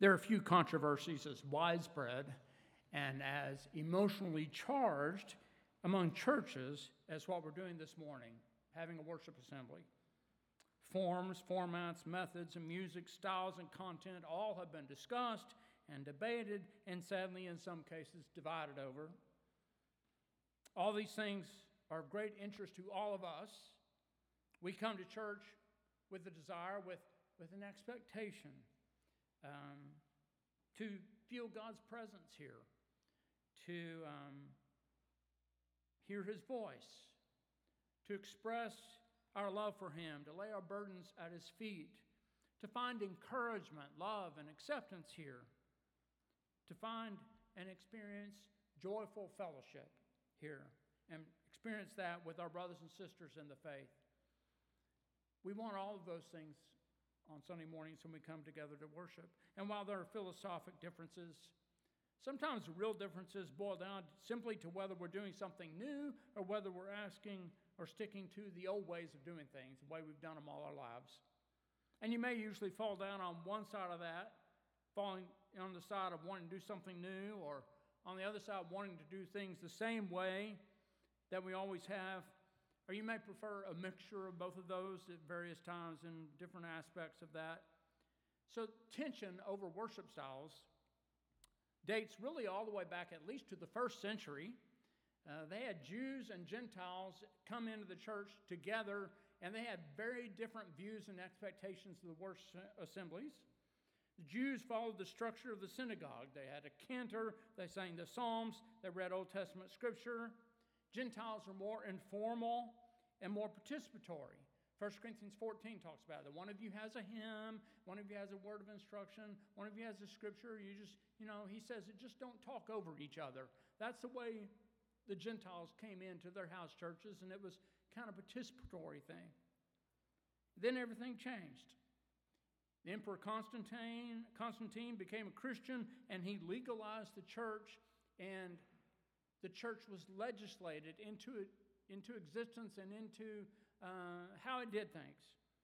There are few controversies as widespread and as emotionally charged among churches as what we're doing this morning, having a worship assembly. Forms, formats, methods, and music, styles, and content all have been discussed and debated, and sadly, in some cases, divided over. All these things are of great interest to all of us. We come to church with a desire, with an expectation to feel God's presence here, to hear His voice, to express our love for Him, to lay our burdens at His feet, to find encouragement, love, and acceptance here, to find and experience joyful fellowship here, and experience that with our brothers and sisters in the faith. We want all of those things on Sunday mornings when we come together to worship. And while there are philosophic differences, sometimes the real differences boil down simply to whether we're doing something new or whether we're asking or sticking to the old ways of doing things, the way we've done them all our lives. And you may usually fall down on one side of that, falling on the side of wanting to do something new, or on the other side wanting to do things the same way that we always have. Or you may prefer a mixture of both of those at various times in different aspects of that. So tension over worship styles dates really all the way back at least to the first century. They had Jews and Gentiles come into the church together, and they had very different views and expectations of the worship assemblies. The Jews followed the structure of the synagogue. They had a cantor, they sang the Psalms, they read Old Testament scripture. Gentiles are more informal and more participatory. 1 Corinthians 14 talks about it. One of you has a hymn, one of you has a word of instruction, one of you has a scripture. You just, he says, just don't talk over each other. That's the way the Gentiles came into their house churches, and it was kind of a participatory thing. Then everything changed. The Emperor Constantine became a Christian, and he legalized the church, and the church was legislated into existence and into how it did things.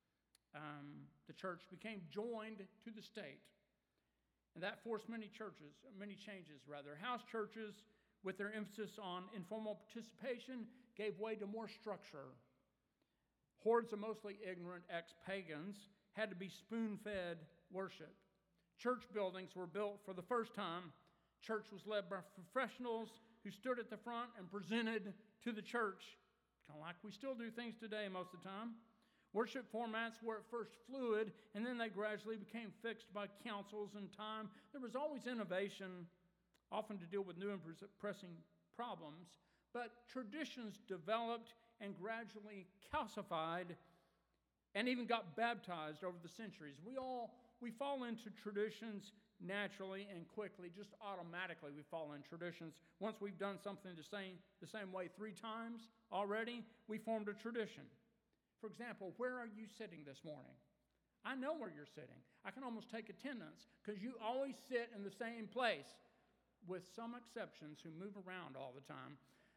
The church became joined to the state, and that forced many changes. House churches, with their emphasis on informal participation, gave way to more structure. Hordes of mostly ignorant ex-pagans had to be spoon-fed worship. Church buildings were built for the first time. Church was led by professionals who stood at the front and presented to the church, kind of like we still do things today most of the time. Worship formats were at first fluid, and then they gradually became fixed by councils and time. There was always innovation, often to deal with new and pressing problems, but traditions developed and gradually calcified and even got baptized over the centuries. We fall into traditions naturally and quickly, just automatically we fall in traditions. Once we've done something the same way 3 times already, we formed a tradition. For example, where are you sitting this morning? I know where you're sitting. I can almost take attendance because you always sit in the same place, with some exceptions who move around all the time.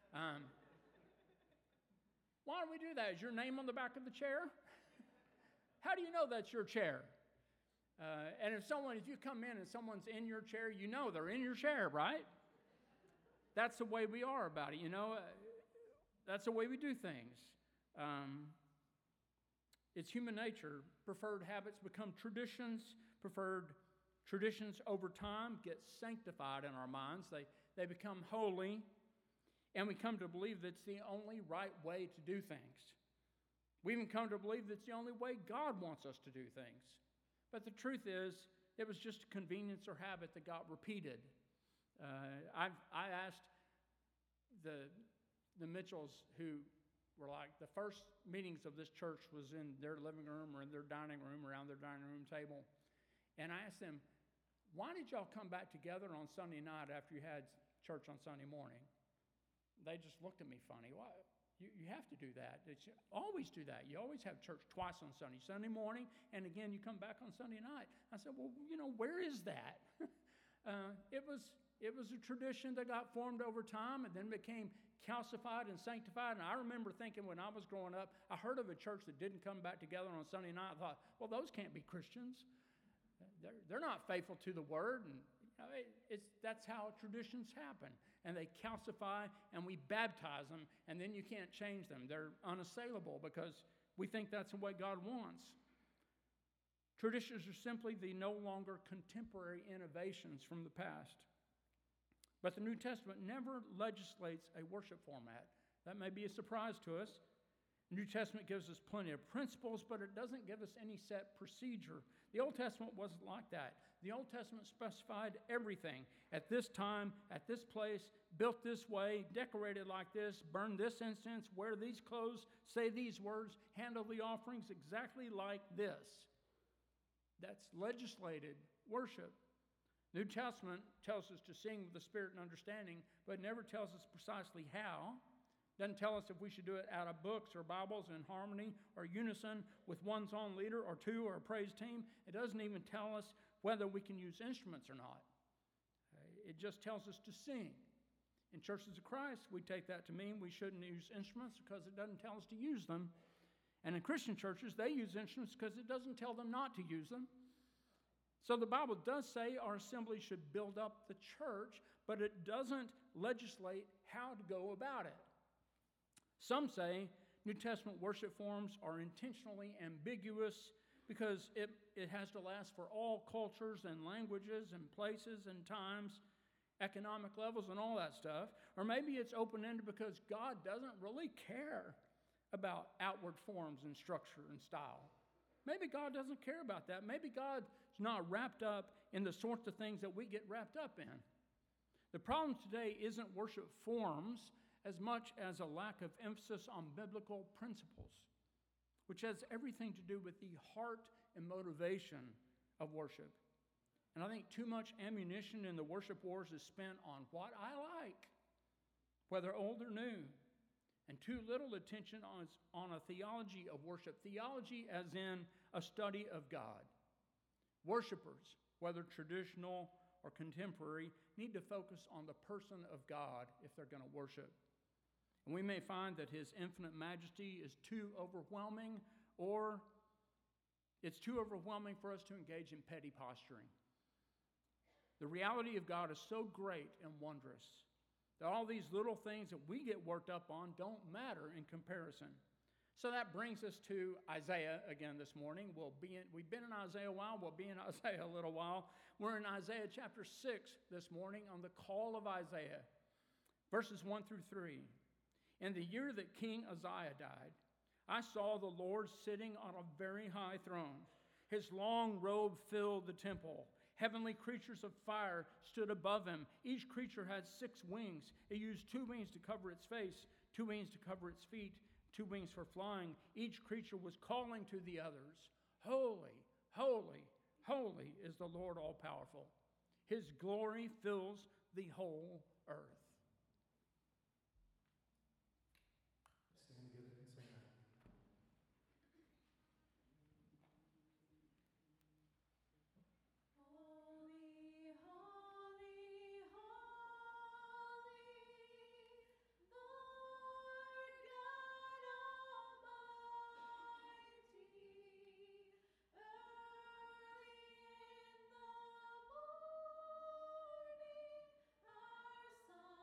Why do we do that? Is your name on the back of the chair? How do you know that's your chair? And if you come in and someone's in your chair, you know they're in your chair, right? That's the way we are about it, That's the way we do things. It's human nature. Preferred habits become traditions. Preferred traditions over time get sanctified in our minds. They become holy. And we come to believe that it's the only right way to do things. We even come to believe that it's the only way God wants us to do things. But the truth is, it was just a convenience or habit that got repeated. I asked the Mitchells, who were like, the first meetings of this church was in their living room or in their dining room, around their dining room table. And I asked them, why did y'all come back together on Sunday night after you had church on Sunday morning? They just looked at me funny. Why? You have to do that. Always do that. You always have church twice on Sunday. Sunday morning, and again, you come back on Sunday night. I said, well, where is that? It was a tradition that got formed over time and then became calcified and sanctified. And I remember thinking when I was growing up, I heard of a church that didn't come back together on Sunday night. I thought, well, those can't be Christians. They're not faithful to the word, and that's how traditions happen. And they calcify, and we baptize them, and then you can't change them. They're unassailable because we think that's the way God wants. Traditions are simply the no longer contemporary innovations from the past. But the New Testament never legislates a worship format. That may be a surprise to us. The New Testament gives us plenty of principles, but it doesn't give us any set procedure. The Old Testament wasn't like that. The Old Testament specified everything. At this time, at this place, built this way, decorated like this, burn this incense, wear these clothes, say these words, handle the offerings exactly like this. That's legislated worship. New Testament tells us to sing with the spirit and understanding, but never tells us precisely how. Doesn't tell us if we should do it out of books or Bibles in harmony or unison with one's own leader or two or a praise team. It doesn't even tell us whether we can use instruments or not. It just tells us to sing. In Churches of Christ, we take that to mean we shouldn't use instruments because it doesn't tell us to use them. And in Christian churches, they use instruments because it doesn't tell them not to use them. So the Bible does say our assembly should build up the church, but it doesn't legislate how to go about it. Some say New Testament worship forms are intentionally ambiguous because it has to last for all cultures and languages and places and times, economic levels and all that stuff. Or maybe it's open-ended because God doesn't really care about outward forms and structure and style. Maybe God doesn't care about that. Maybe God's not wrapped up in the sorts of things that we get wrapped up in. The problem today isn't worship forms as much as a lack of emphasis on biblical principles, which has everything to do with the heart and motivation of worship. And I think too much ammunition in the worship wars is spent on what I like, whether old or new, and too little attention on a theology of worship. Theology as in a study of God. Worshipers, whether traditional or contemporary, need to focus on the person of God if they're going to worship. And we may find that His infinite majesty is too overwhelming, or it's too overwhelming for us to engage in petty posturing. The reality of God is so great and wondrous that all these little things that we get worked up on don't matter in comparison. So that brings us to Isaiah again this morning. We've been in Isaiah a while. We'll be in Isaiah a little while. We're in Isaiah chapter 6 this morning on the call of Isaiah, verses 1 through 3. In the year that King Uzziah died, I saw the Lord sitting on a very high throne. His long robe filled the temple. Heavenly creatures of fire stood above him. Each creature had 6 wings. It used 2 wings to cover its face, 2 wings to cover its feet, 2 wings for flying. Each creature was calling to the others, "Holy, holy, holy is the Lord all-powerful. His glory fills the whole earth." Stand together and sing that. Holy, holy, holy, Lord God Almighty. Early in the morning, our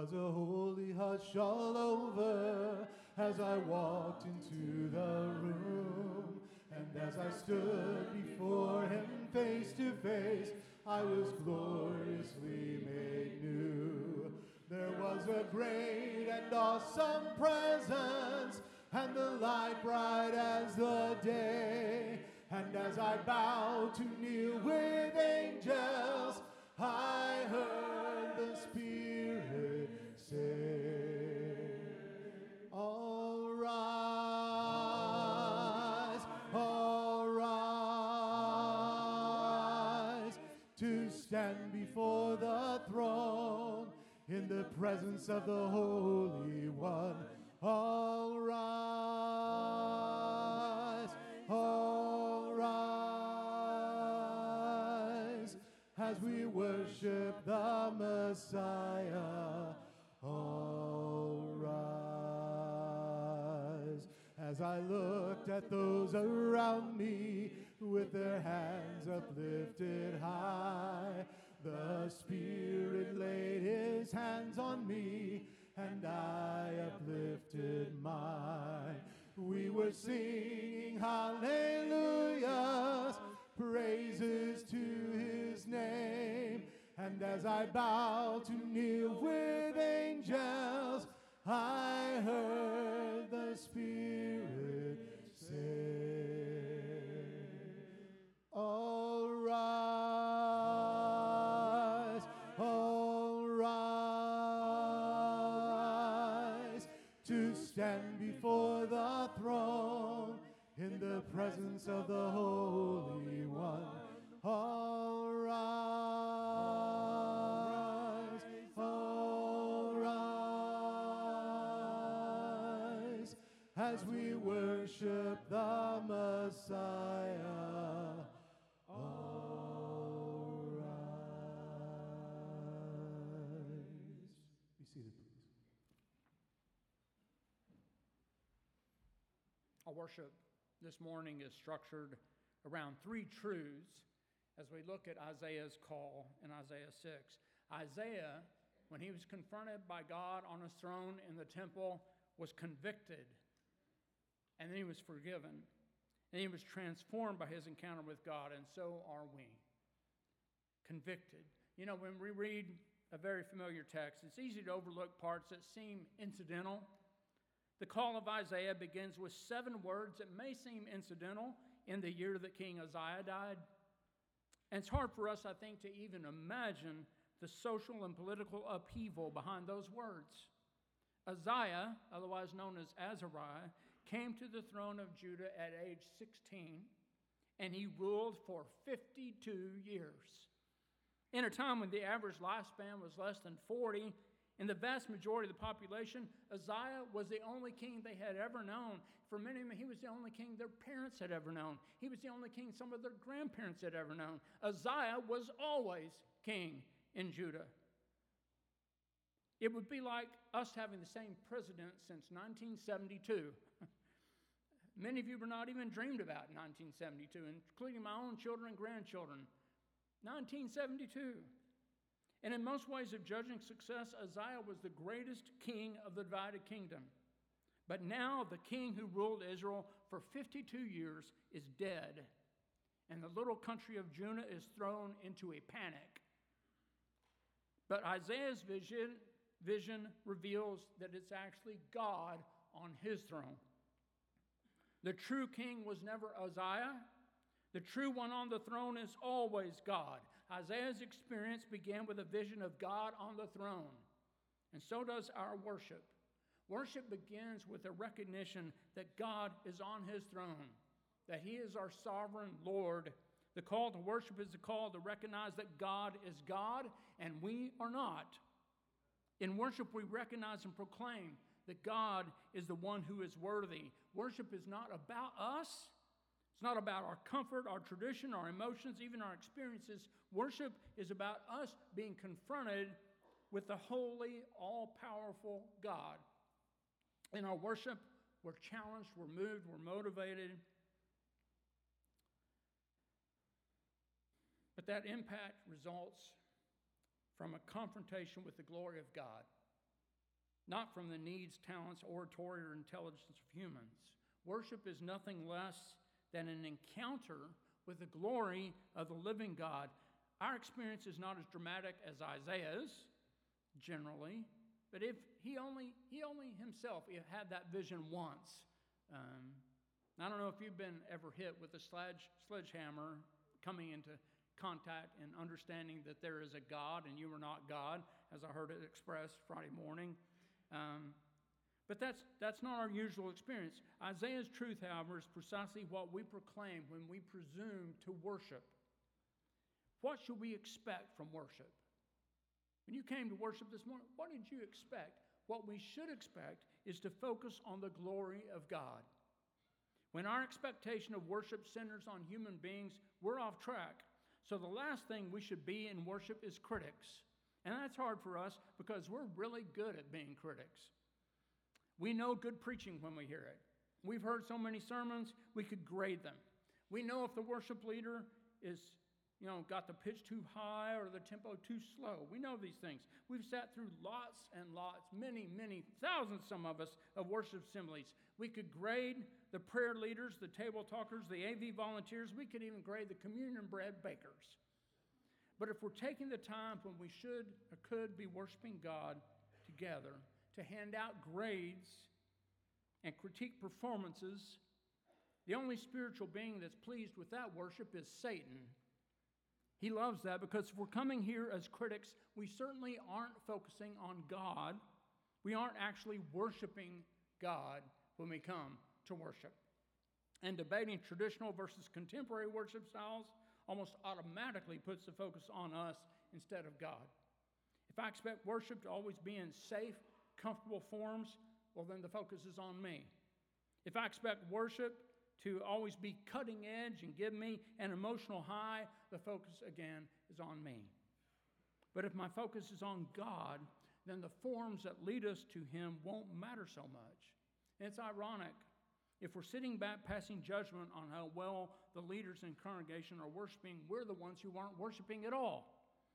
was a holy hush all over as I walked into the room. And as I stood before him face to face, I was gloriously made new. There was a great and awesome presence, and the light bright as the day. And as I bowed to kneel with angels, I heard the Spirit say, all rise, to stand before the throne in the presence of the Holy One. All rise, as we worship the Messiah. All rise. As I looked at those around me with their hands uplifted high, the Spirit laid his hands on me, and I uplifted mine. We were singing hallelujahs, praises to his name. And as I bowed to kneel with angels, I heard the Spirit say, all rise, to stand before the throne in the presence of the Holy One. All rise, as we worship the Messiah. All rise. Be seated, please. Our worship this morning is structured around three truths as we look at Isaiah's call in Isaiah 6. Isaiah, when he was confronted by God on his throne in the temple, was convicted, and then he was forgiven, and he was transformed by his encounter with God, and so are we. Convicted. You know, when we read a very familiar text, it's easy to overlook parts that seem incidental. The call of Isaiah begins with 7 words that may seem incidental in the year that King Uzziah died. And it's hard for us, I think, to even imagine the social and political upheaval behind those words. Uzziah, otherwise known as Azariah, came to the throne of Judah at age 16, and he ruled for 52 years. In a time when the average lifespan was less than 40, in the vast majority of the population, Uzziah was the only king they had ever known. For many of them, he was the only king their parents had ever known. He was the only king some of their grandparents had ever known. Uzziah was always king in Judah. It would be like us having the same president since 1972. Many of you were not even dreamed about in 1972, including my own children and grandchildren. 1972. And in most ways of judging success, Uzziah was the greatest king of the divided kingdom. But now the king who ruled Israel for 52 years is dead, and the little country of Judah is thrown into a panic. But Isaiah's vision reveals that it's actually God on his throne. The true king was never Uzziah. The true one on the throne is always God. Isaiah's experience began with a vision of God on the throne, and so does our worship. Worship begins with a recognition that God is on his throne, that he is our sovereign Lord. The call to worship is the call to recognize that God is God and we are not. In worship, we recognize and proclaim that God is the one who is worthy. Worship is not about us. It's not about our comfort, our tradition, our emotions, even our experiences. Worship is about us being confronted with the holy, all-powerful God. In our worship, we're challenged, we're moved, we're motivated. But that impact results from a confrontation with the glory of God. not from the needs, talents, oratory, or intelligence of humans. Worship is nothing less than an encounter with the glory of the living God. Our experience is not as dramatic as Isaiah's, generally, but if he only himself had that vision once. I don't know if you've been ever hit with a sledgehammer coming into contact and understanding that there is a God and you are not God, as I heard it expressed Friday morning. But that's not our usual experience. Isaiah's truth, however, is precisely what we proclaim when we presume to worship. What should we expect from worship? When you came to worship this morning, what did you expect? What we should expect is to focus on the glory of God. When our expectation of worship centers on human beings, we're off track. So the last thing we should be in worship is critics. And that's hard for us because we're really good at being critics. We know good preaching when we hear it. We've heard so many sermons, we could grade them. We know if the worship leader is, got the pitch too high or the tempo too slow. We know these things. We've sat through lots and lots, many, many thousands, some of us, of worship assemblies. We could grade the prayer leaders, the table talkers, the AV volunteers. We could even grade the communion bread bakers. But if we're taking the time when we should or could be worshiping God together to hand out grades and critique performances, the only spiritual being that's pleased with that worship is Satan. He loves that because if we're coming here as critics, we certainly aren't focusing on God. We aren't actually worshiping God when we come to worship. And debating traditional versus contemporary worship styles almost automatically puts the focus on us instead of God. If I expect worship to always be in safe, comfortable forms, well, then the focus is on me. If I expect worship to always be cutting edge and give me an emotional high, the focus again is on me. But if my focus is on God, then the forms that lead us to Him won't matter so much. And it's ironic. If we're sitting back passing judgment on how well the leaders in congregation are worshiping, we're the ones who aren't worshiping at all.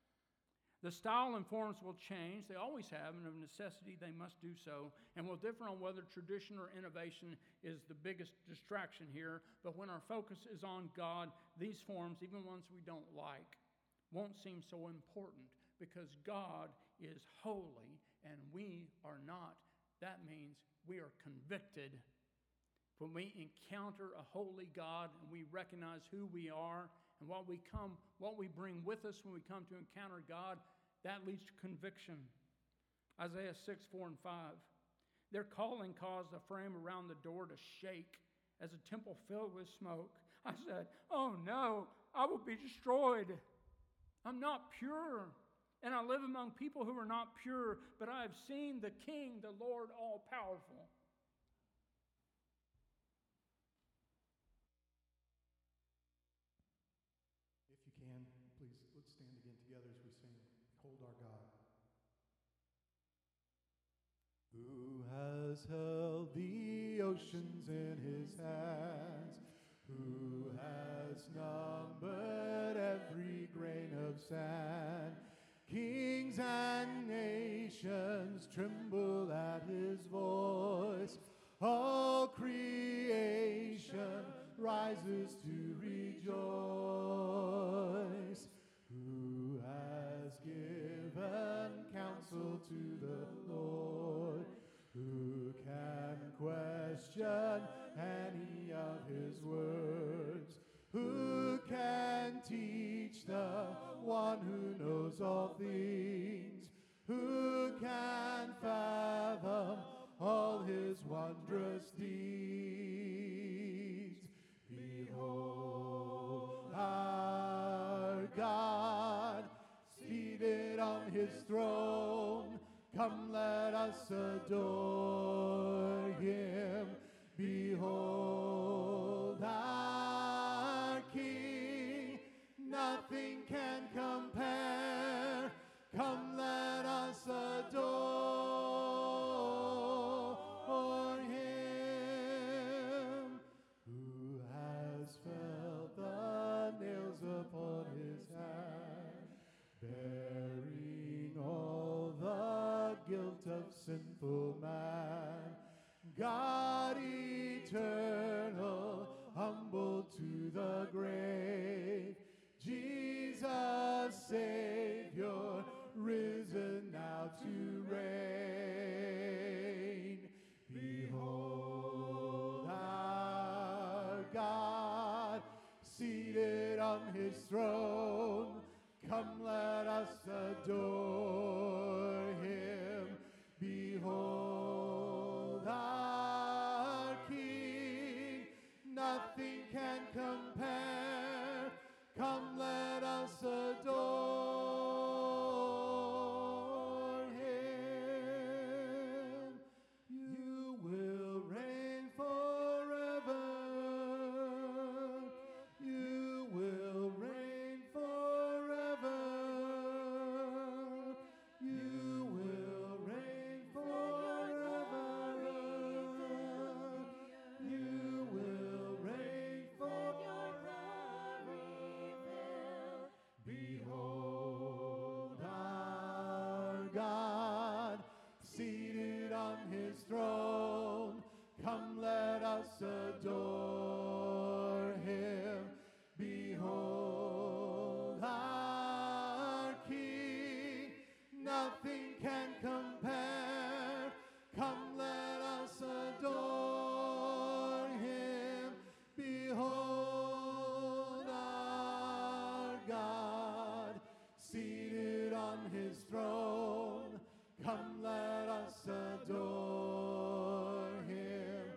The style and forms will change. They always have, and of necessity they must do so, and will differ on whether tradition or innovation is the biggest distraction here. But when our focus is on God, these forms, even ones we don't like, won't seem so important because God is holy and we are not. That means we are convicted. When we encounter a holy God and we recognize who we are and what we bring with us when we come to encounter God, that leads to conviction. Isaiah 6, 4, and 5. Their calling caused the frame around the door to shake as a temple filled with smoke. I said, "Oh no, I will be destroyed. I'm not pure, and I live among people who are not pure, but I have seen the King, the Lord all-powerful." If you can, please, let's stand again together as we sing, Hold Our God. Who has held the oceans in his hands? Who has numbered every grain of sand? Kings and nations tremble at his voice. All creation rises to rejoice. Who has given counsel to the Lord? Who can question any of his words? Who can teach the one who knows all things? Who can fathom all his wondrous deeds? Behold our God, seated on his throne. Come, let us adore him. Behold our King, nothing can compare. Come, let us adore him. Who has felt the nails upon his hand, bearing all the guilt of sinful man. God eternal, humble to the grave, Jesus Savior, risen now to reign. Behold our God, seated on his throne. Come, let us adore him. Behold our King, nothing can compare. Come, let us adore him. You will reign forever. You will reign forever. You will reign forever. You will reign forever. Behold our God, seated on his throne. Come, let us adore him. Behold our King, nothing can compare. Come, let us adore him. Behold our God, seated on his throne. Come, let us adore him.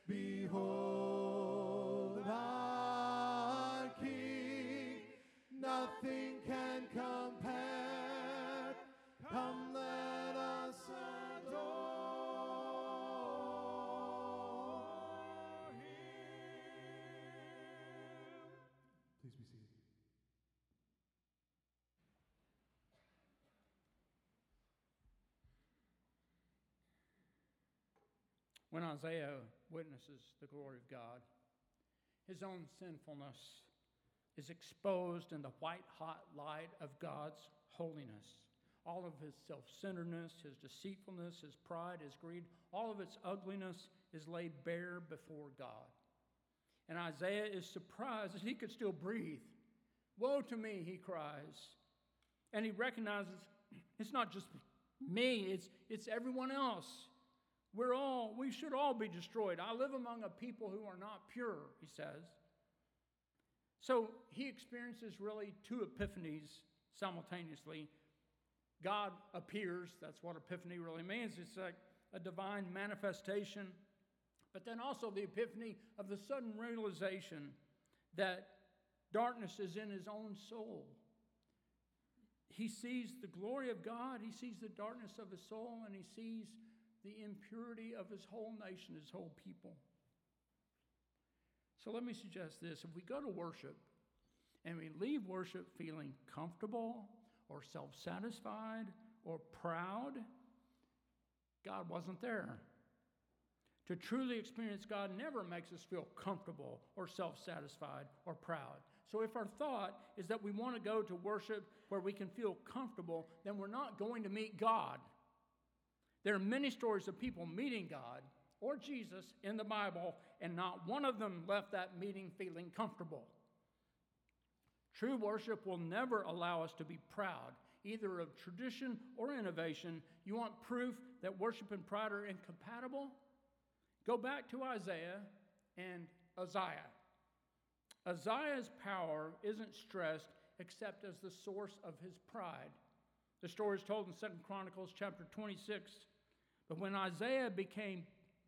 Behold our King, nothing can compare. Come, let us adore him. Please be seated. When Isaiah witnesses the glory of God, his own sinfulness is exposed in the white-hot light of God's holiness. All of his self-centeredness, his deceitfulness, his pride, his greed, all of its ugliness is laid bare before God. And Isaiah is surprised that he could still breathe. Woe to me, he cries. And he recognizes it's not just me, it's everyone else. We should all be destroyed. I live among a people who are not pure, he says. So he experiences really two epiphanies simultaneously. God appears, that's what epiphany really means. It's like a divine manifestation. But then also the epiphany of the sudden realization that darkness is in his own soul. He sees the glory of God, he sees the darkness of his soul, and he sees the impurity of his whole nation, his whole people. So let me suggest this. If we go to worship and we leave worship feeling comfortable or self-satisfied or proud, God wasn't there. To truly experience God never makes us feel comfortable or self-satisfied or proud. So if our thought is that we want to go to worship where we can feel comfortable, then we're not going to meet God. There are many stories of people meeting God or Jesus in the Bible, and not one of them left that meeting feeling comfortable. True worship will never allow us to be proud, either of tradition or innovation. You want proof that worship and pride are incompatible? Go back to Isaiah and Uzziah. Uzziah's power isn't stressed except as the source of his pride. The story is told in 2 Chronicles chapter 26. But when Uzziah became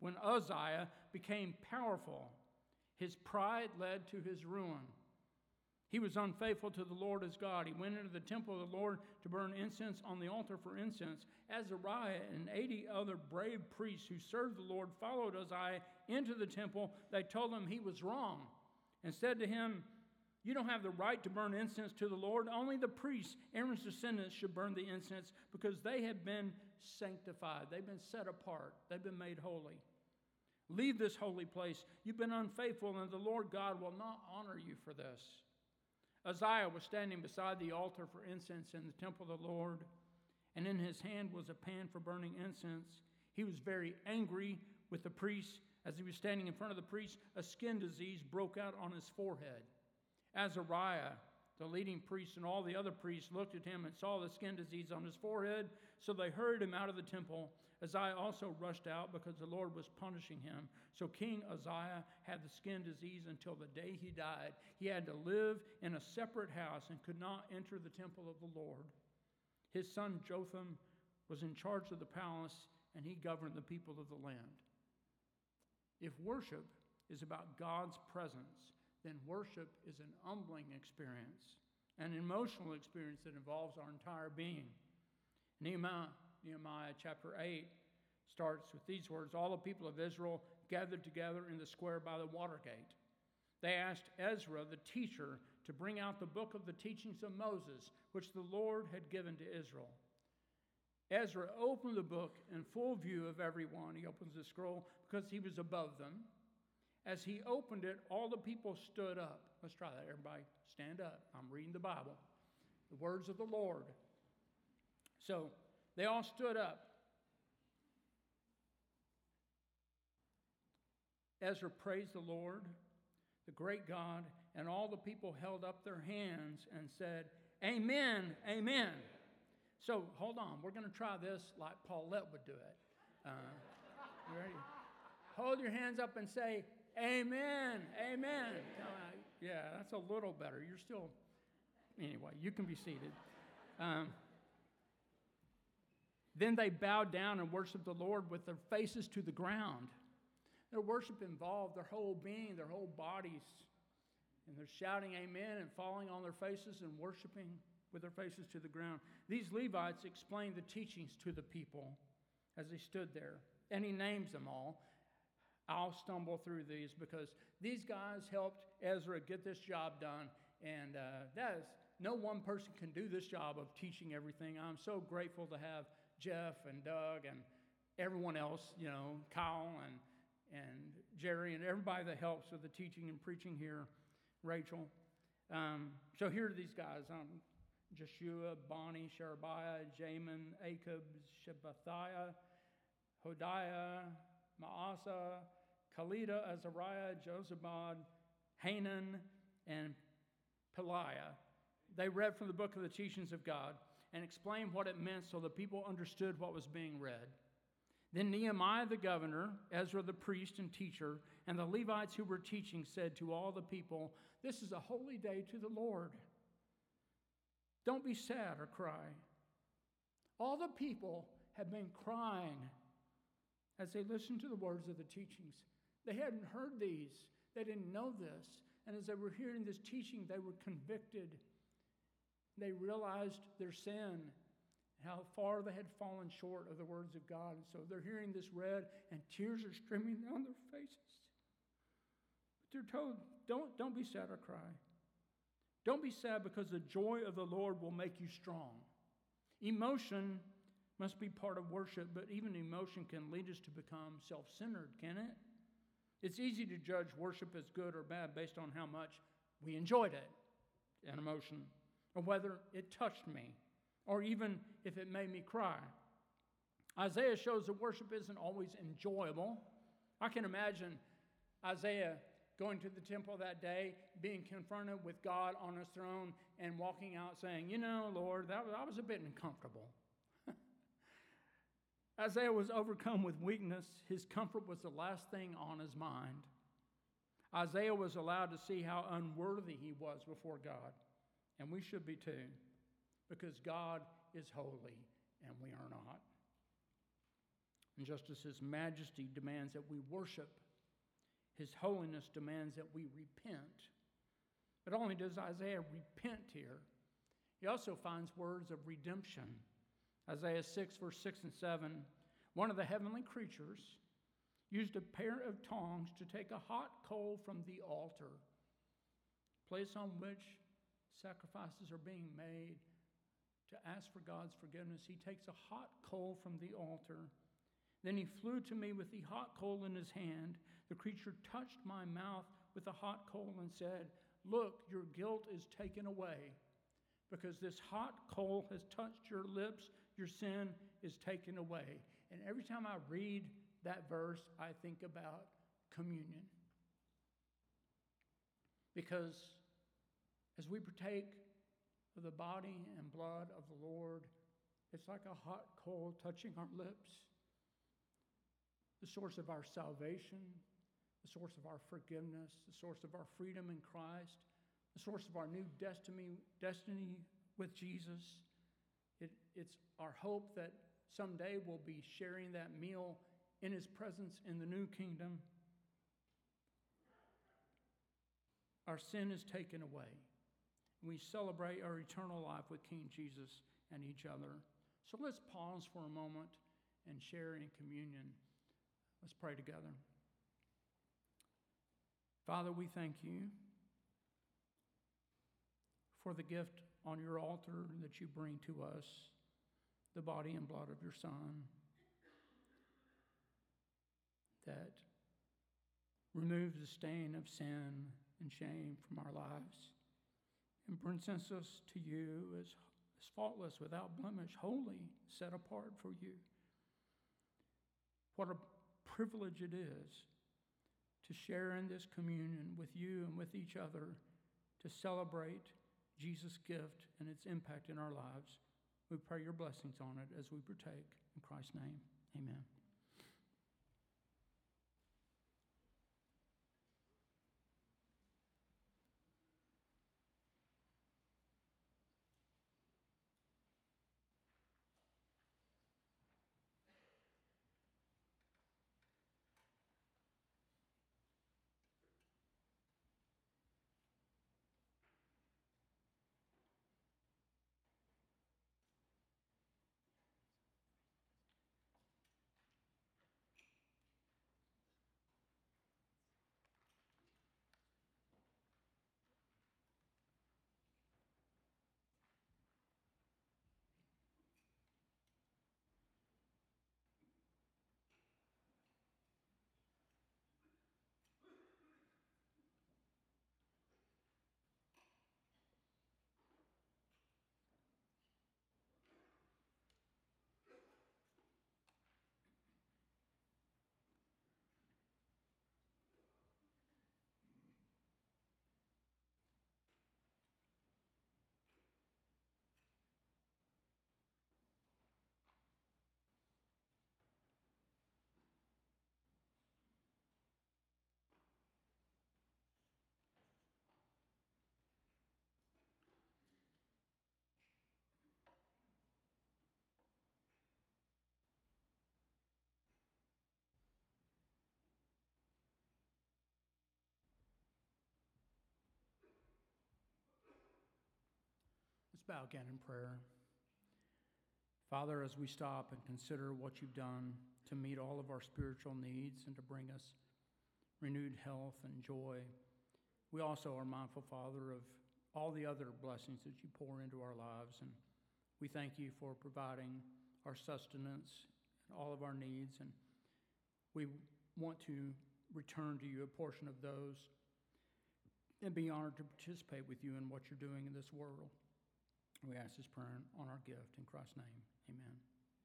powerful, his pride led to his ruin. He was unfaithful to the Lord his God. He went into the temple of the Lord to burn incense on the altar for incense. Azariah and 80 other brave priests who served the Lord followed Uzziah into the temple. They told him he was wrong and said to him, "You don't have the right to burn incense to the Lord. Only the priests, Aaron's descendants, should burn the incense because they have been sanctified. They've been set apart. They've been made holy. Leave this holy place. You've been unfaithful, and the Lord God will not honor you for this." Uzziah was standing beside the altar for incense in the temple of the Lord, and in his hand was a pan for burning incense. He was very angry with the priests. As he was standing in front of the priests, a skin disease broke out on his forehead. Azariah, the leading priest, and all the other priests looked at him and saw the skin disease on his forehead, so they hurried him out of the temple. Uzziah also rushed out because the Lord was punishing him. So King Uzziah had the skin disease until the day he died. He had to live in a separate house and could not enter the temple of the Lord. His son Jotham was in charge of the palace, and he governed the people of the land. If worship is about God's presence, then worship is an humbling experience, an emotional experience that involves our entire being. Nehemiah chapter 8 starts with these words: all the people of Israel gathered together in the square by the water gate. They asked Ezra, the teacher, to bring out the book of the teachings of Moses, which the Lord had given to Israel. Ezra opened the book in full view of everyone. He opens the scroll because he was above them. As he opened it, all the people stood up. Let's try that. Everybody stand up. I'm reading the Bible. The words of the Lord. So they all stood up. Ezra praised the Lord, the great God, and all the people held up their hands and said, Amen, amen. So hold on. We're going to try this like Paulette would do it. You ready? Hold your hands up and say, Amen, amen. Yeah, that's a little better. You're still, anyway, you can be seated. Then they bowed down and worshiped the Lord with their faces to the ground. Their worship involved their whole being, their whole bodies. And they're shouting amen and falling on their faces and worshiping with their faces to the ground. These Levites explained the teachings to the people as they stood there. And he names them all. I'll stumble through these because these guys helped Ezra get this job done. And no one person can do this job of teaching everything. I'm so grateful to have Jeff and Doug and everyone else, Kyle and Jerry and everybody that helps with the teaching and preaching here, Rachel. So here are these guys. Jeshua, Bonnie, Sherebiah, Jamin, Akub, Shabbathiah, Hodiah, Maasah, Kalida, Azariah, Jozabad, Hanan, and Peliah. They read from the book of the teachings of God and explained what it meant so the people understood what was being read. Then Nehemiah the governor, Ezra the priest and teacher, and the Levites who were teaching said to all the people, "This is a holy day to the Lord. Don't be sad or cry." All the people had been crying as they listened to the words of the teachings. They hadn't heard these. They didn't know this. And as they were hearing this teaching, they were convicted. They realized their sin, how far they had fallen short of the words of God. And so they're hearing this read, and tears are streaming down their faces. But they're told, don't be sad or cry. Don't be sad, because the joy of the Lord will make you strong. Emotion must be part of worship, but even emotion can lead us to become self-centered, can it? It's easy to judge worship as good or bad based on how much we enjoyed it, an emotion, or whether it touched me, or even if it made me cry. Isaiah shows that worship isn't always enjoyable. I can imagine Isaiah going to the temple that day, being confronted with God on his throne, and walking out saying, Lord, that was a bit uncomfortable. Isaiah was overcome with weakness. His comfort was the last thing on his mind. Isaiah was allowed to see how unworthy he was before God. And we should be too, because God is holy and we are not. And just as his majesty demands that we worship, his holiness demands that we repent. But only does Isaiah repent here, he also finds words of redemption. Isaiah 6, verse 6 and 7, one of the heavenly creatures used a pair of tongs to take a hot coal from the altar, place on which sacrifices are being made to ask for God's forgiveness. He takes a hot coal from the altar. Then he flew to me with the hot coal in his hand. The creature touched my mouth with the hot coal and said, "Look, your guilt is taken away, because this hot coal has touched your lips. your sin is taken away. And every time I read that verse, I think about communion. Because as we partake of the body and blood of the Lord, it's like a hot coal touching our lips. The source of our salvation, the source of our forgiveness, the source of our freedom in Christ, the source of our new destiny with Jesus. It's our hope that someday we'll be sharing that meal in His presence in the new kingdom. Our sin is taken away. We celebrate our eternal life with King Jesus and each other. So let's pause for a moment and share in communion. Let's pray together. Father, we thank you for the gift on your altar that you bring to us, the body and blood of your Son, that removes the stain of sin and shame from our lives and presents us to you as faultless, without blemish, holy, set apart for you. What a privilege it is to share in this communion with you and with each other, to celebrate Jesus' gift and its impact in our lives. We pray your blessings on it as we partake. In Christ's name, amen. Let's bow again in prayer. Father, as we stop and consider what you've done to meet all of our spiritual needs and to bring us renewed health and joy, we also are mindful, Father, of all the other blessings that you pour into our lives. And we thank you for providing our sustenance and all of our needs. And we want to return to you a portion of those and be honored to participate with you in what you're doing in this world. We ask this prayer on our gift in Christ's name. Amen.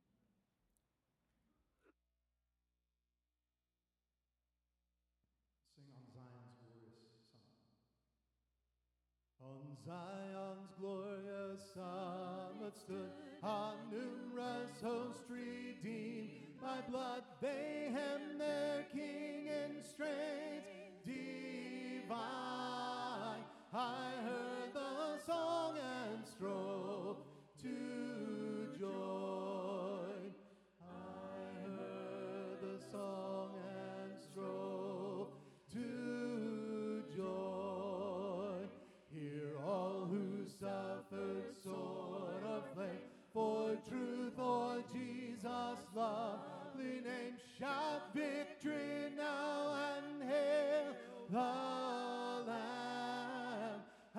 Sing on Zion's glorious summit. On Zion's glorious summit stood a numerous host redeemed by blood. They hemmed their king in strength divine. I heard the song and strove to join. I heard the song and strove to join. Hear all who suffered sword of flame for truth or Jesus' lovely name. Shout victory now and hail the Lamb.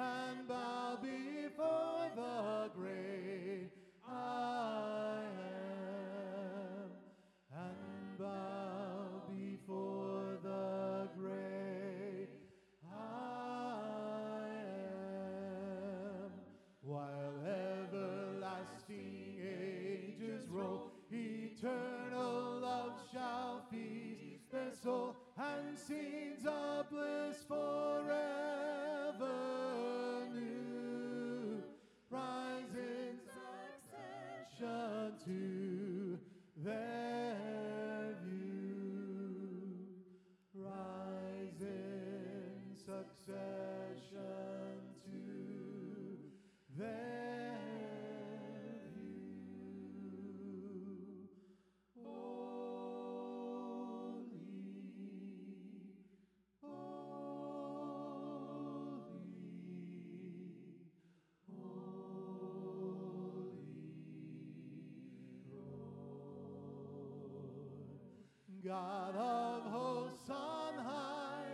God of hosts on high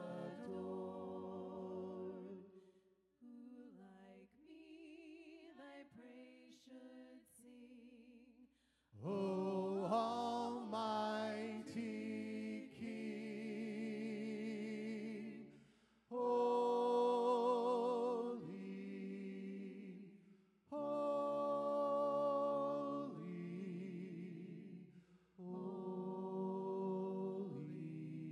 adored. Who like me thy praise should sing? O Almighty King, holy, holy, holy,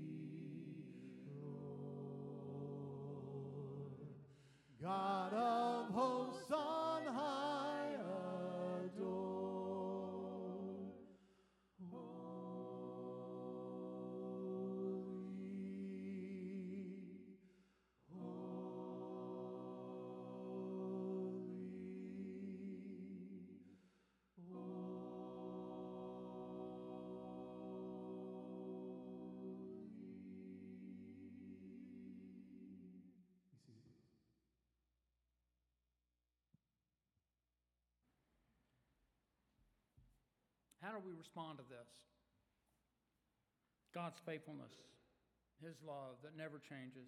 Lord. God of hosts on high adored. Holy, holy, holy. How do we respond to this? God's faithfulness, His love that never changes.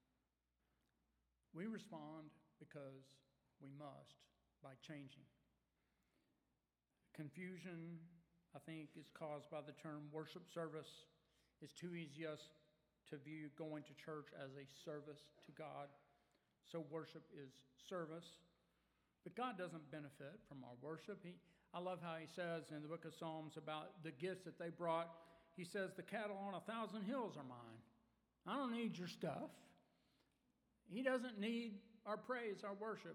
We respond because we must, by changing. Confusion, I think, is caused by the term worship service. It's too easy us to view going to church as a service to God. So worship is service. But God doesn't benefit from our worship. I love how he says in the book of Psalms about the gifts that they brought. He says, the cattle on 1,000 hills are mine. I don't need your stuff. He doesn't need our praise, our worship.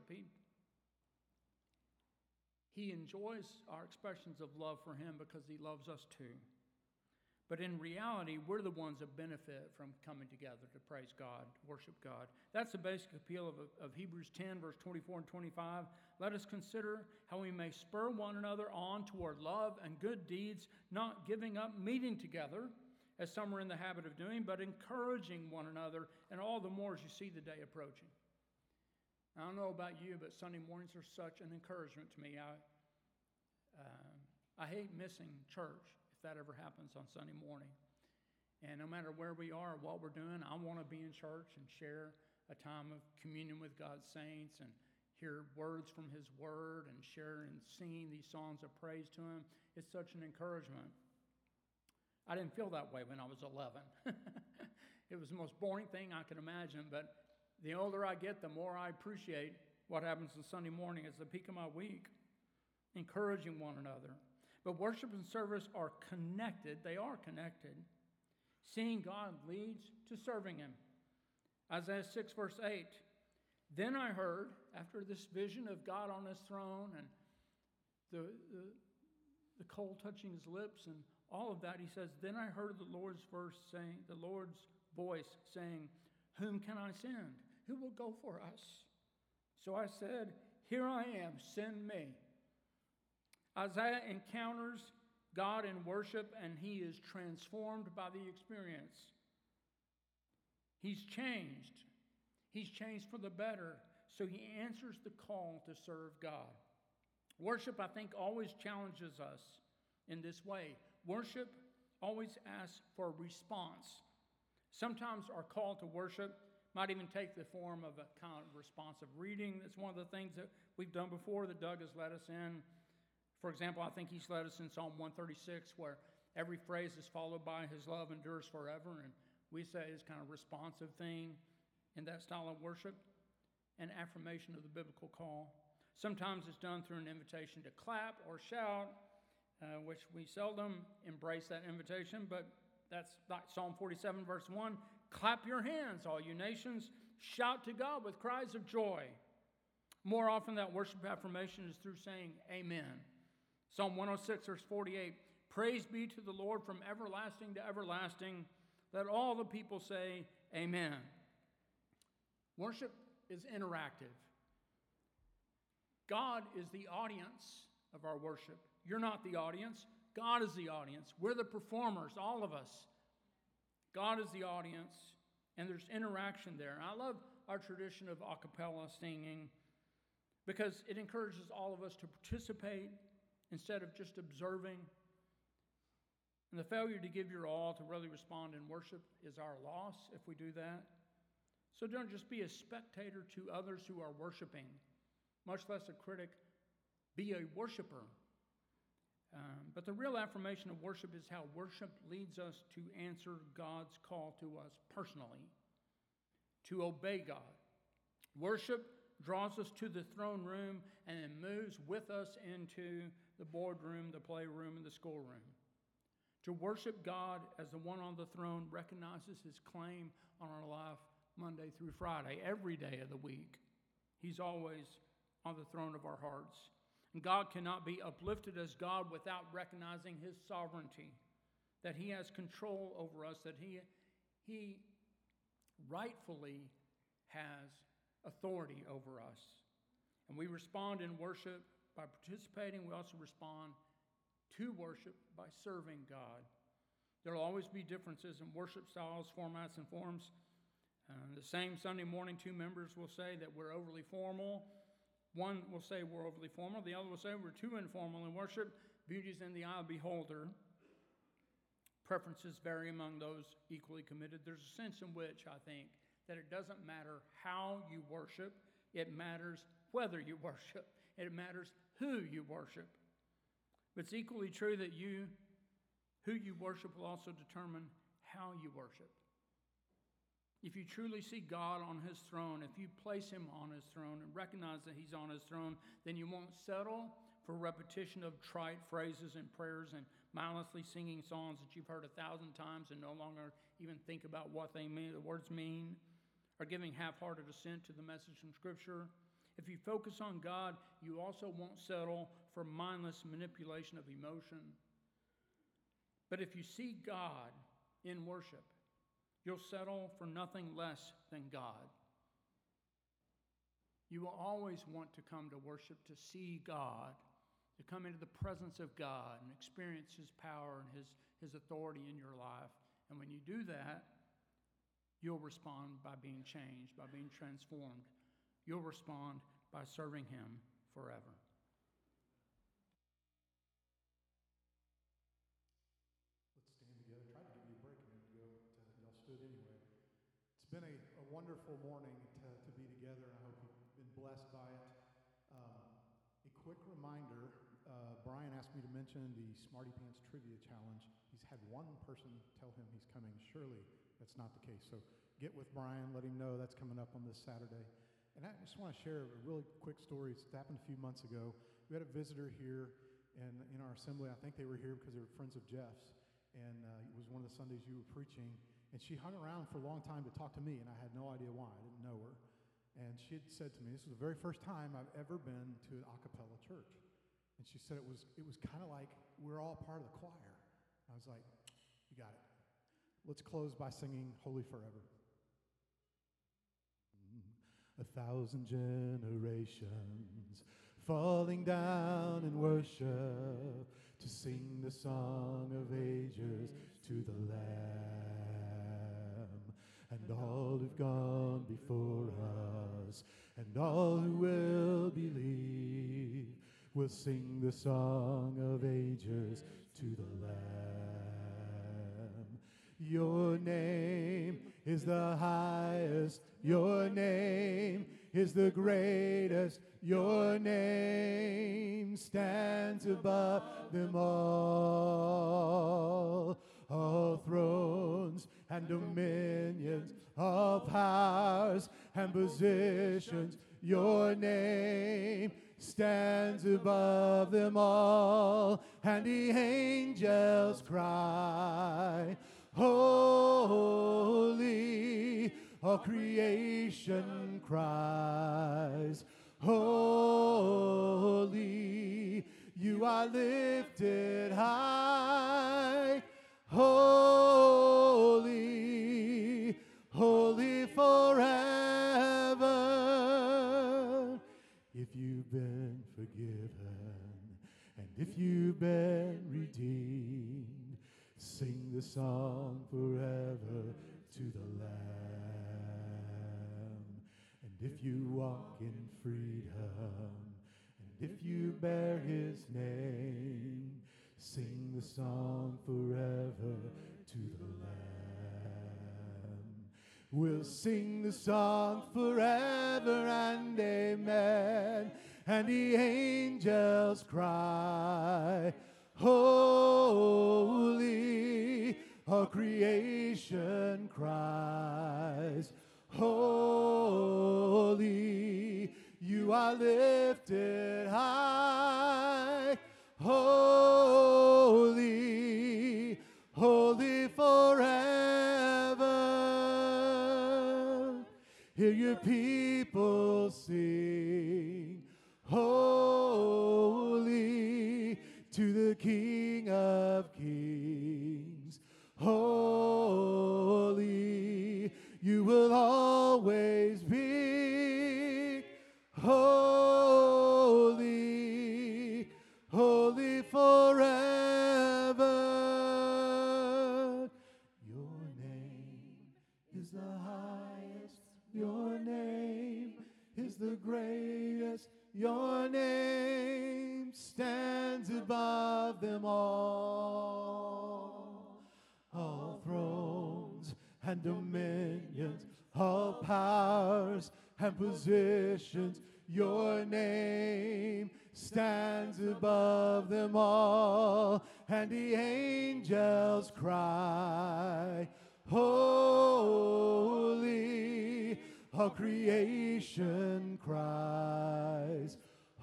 He enjoys our expressions of love for him because he loves us too. But in reality, we're the ones that benefit from coming together to praise God, worship God. That's the basic appeal of Hebrews 10, verse 24 and 25. Let us consider how we may spur one another on toward love and good deeds, not giving up meeting together, as some are in the habit of doing, but encouraging one another, and all the more as you see the day approaching. I don't know about you, but Sunday mornings are such an encouragement to me. I hate missing church if that ever happens on Sunday morning. And no matter where we are, what we're doing, I want to be in church and share a time of communion with God's saints and hear words from his word and share and sing these songs of praise to him. It's such an encouragement. I didn't feel that way when I was 11. It was the most boring thing I could imagine, but the older I get, the more I appreciate what happens on Sunday morning. It's the peak of my week, encouraging one another. But worship and service are connected. They are connected. Seeing God leads to serving him. Isaiah 6, verse 8. Then I heard, after this vision of God on his throne and the coal touching his lips and all of that, he says, then I heard the Lord's voice saying, whom can I send? Who will go for us? So I said, here I am, send me. Isaiah encounters God in worship, and he is transformed by the experience. He's changed. He's changed for the better, so he answers the call to serve God. Worship, I think, always challenges us in this way. Worship always asks for a response. Sometimes our call to worship might even take the form of a kind of responsive reading. That's one of the things that we've done before that Doug has led us in. For example, I think he's led us in Psalm 136, where every phrase is followed by his love endures forever, and we say it's kind of responsive thing in that style of worship, an affirmation of the biblical call. Sometimes it's done through an invitation to clap or shout, which we seldom embrace that invitation, but that's like Psalm 47, verse 1. Clap your hands, all you nations. Shout to God with cries of joy. More often, that worship affirmation is through saying amen. Psalm 106, verse 48. Praise be to the Lord from everlasting to everlasting. Let all the people say amen. Worship is interactive. God is the audience of our worship. You're not the audience. God is the audience. We're the performers, all of us. God is the audience, and there's interaction there. And I love our tradition of a cappella singing because it encourages all of us to participate instead of just observing. And the failure to give your all, to really respond in worship, is our loss if we do that. So don't just be a spectator to others who are worshiping, much less a critic. Be a worshiper. But the real affirmation of worship is how worship leads us to answer God's call to us personally, to obey God. Worship draws us to the throne room and then moves with us into the boardroom, the playroom, and the schoolroom. To worship God as the one on the throne recognizes his claim on our life Monday through Friday, every day of the week. He's always on the throne of our hearts. And God cannot be uplifted as God without recognizing his sovereignty, that he has control over us, that he rightfully has authority over us. And we respond in worship by participating. We also respond to worship by serving God. There will always be differences in worship styles, formats, and forms. The same Sunday morning, two members will say that we're overly formal. One will say we're overly formal. The other will say we're too informal in worship. Beauty's in the eye of the beholder. Preferences vary among those equally committed. There's a sense in which, I think, that it doesn't matter how you worship. It matters whether you worship. It matters who you worship. But it's equally true that who you worship will also determine how you worship. If you truly see God on his throne, if you place him on his throne and recognize that he's on his throne, then you won't settle for repetition of trite phrases and prayers and mindlessly singing songs that you've heard 1,000 times and no longer even think about what they mean, the words mean, or giving half-hearted assent to the message from Scripture. If you focus on God, you also won't settle for mindless manipulation of emotion. But if you see God in worship, you'll settle for nothing less than God. You will always want to come to worship to see God, to come into the presence of God and experience his power and his authority in your life. And when you do that, you'll respond by being changed, by being transformed. You'll respond by serving him forever. Let's stand together. Tried to give you a break a minute ago, but y'all stood anyway. It's been a wonderful morning to be together, and I hope you've been blessed by it. A quick reminder, Brian asked me to mention the Smarty Pants Trivia Challenge. He's had one person tell him he's coming. Surely that's not the case. So get with Brian, let him know that's coming up on this Saturday. And I just want to share a really quick story. It happened a few months ago. We had a visitor here in our assembly. I think they were here because they were friends of Jeff's. And it was one of the Sundays you were preaching. And she hung around for a long time to talk to me, and I had no idea why. I didn't know her. And she had said to me, this was the very first time I've ever been to an a cappella church. And she said it was kind of like we're all part of the choir. I was like, you got it. Let's close by singing Holy Forever. 1,000 generations falling down in worship to sing the song of ages to the Lamb. And all who've gone before us and all who will believe will sing the song of ages to the Lamb. Your name is the highest, your name is the greatest, your name stands above them all. All thrones and dominions, all powers and positions, your name stands above them all. And the angels cry, holy, all creation cries, holy, you are lifted high, holy, holy forever. If you've been forgiven and if you've been redeemed, sing the song forever to the Lamb. And if you walk in freedom, and if you bear his name, Sing the song forever to the Lamb. We'll sing the song forever and amen. And the angels cry, holy. All creation cries, holy. You are lifted high, holy, holy forever. Hear your people sing, holy, to the King of Kings. Holy, you will always be. Holy, holy forever. Your name is the highest. Your name is the greatest. Your name stands above them all. All thrones and dominions, all powers and positions, your name stands above them all. And the angels cry, holy. All creation cries,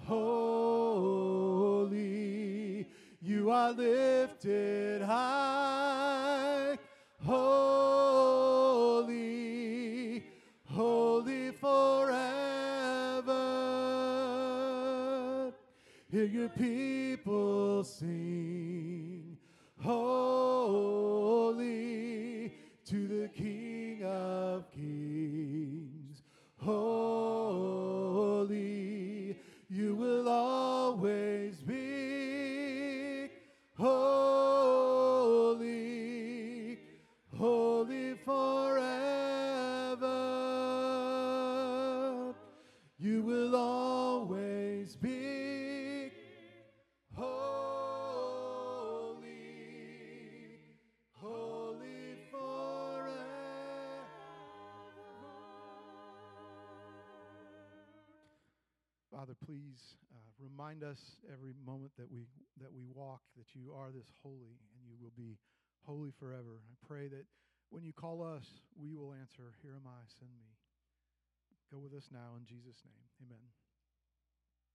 holy. You are lifted high, holy, holy forever. Hear your people sing, holy, to the King of Kings. Holy, you will always be. Holy, holy forever. You will always be. Holy, holy forever. Father, please remind us every moment that we walk that you are this holy and you will be holy forever. I pray that when you call us, we will answer, "Here am I, send me." Go with us now in Jesus' name. Amen.